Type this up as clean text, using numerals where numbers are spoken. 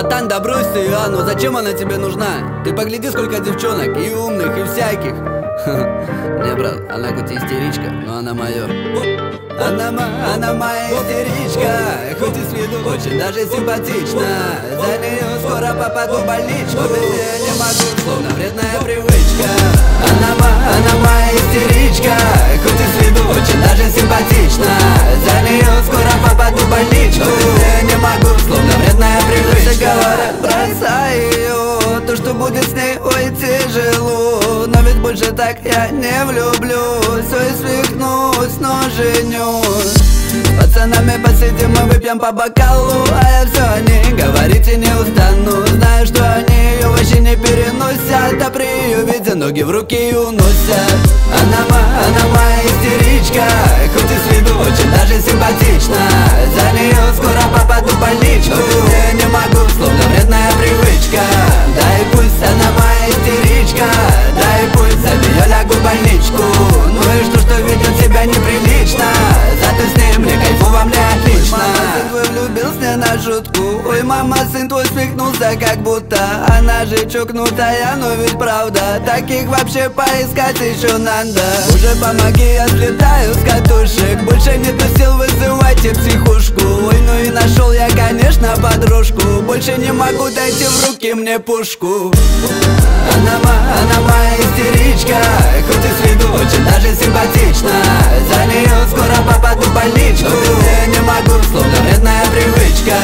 братан, да брось ты, ну зачем она тебе нужна? Ты погляди, сколько девчонок, и умных, и всяких. Не, брат, она хоть и истеричка, но она моё. Она моя истеричка, хоть и с виду очень даже симпатична. За нее скоро попаду в больничку, без нее не могу, словно вредная привычка. Она моя истеричка, хоть и с виду очень даже симпатична. За нее скоро попаду в больничку, без нее не могу, словно вредная привычка. Все говорят, бросай ее, то, что будет с ней, ой, тяжело. Но ведь больше так я не влюблюсь, ой, свихнусь, но женюсь. С пацанами посидим, мы выпьем по бокалу, а я все о ней говорить и не устану. Знаю, что они ее вообще не переносят, а при ее виде ноги в руки уносят. Она моя истеричка, хоть и с виду очень даже симпатична. За нее скоро попаду в больничку, без нее не могу, словно вредная привычка. Да и пусть она моя истеричка, да и пусть за нее лягу в больничку. Ну и что ведет себя неприлично, зато с ней мне кайфово, мне отлично. Мама, сын твой влюбился не на шутку. Ой, мама, сын твой смехнулся, как будто она же чокнутая, но ведь правда, таких вообще поискать еще надо. Уже помоги, я слетаю с катушек, больше нету сил, вызывайте психушку. Ой, ну и нашел я, конечно, подружку, больше не могу, дайте в руки мне пушку. Она моя истеричка, хоть и с виду очень даже симпатична. За нее скоро попаду в больничку, без нее не могу, словно вредная привычка.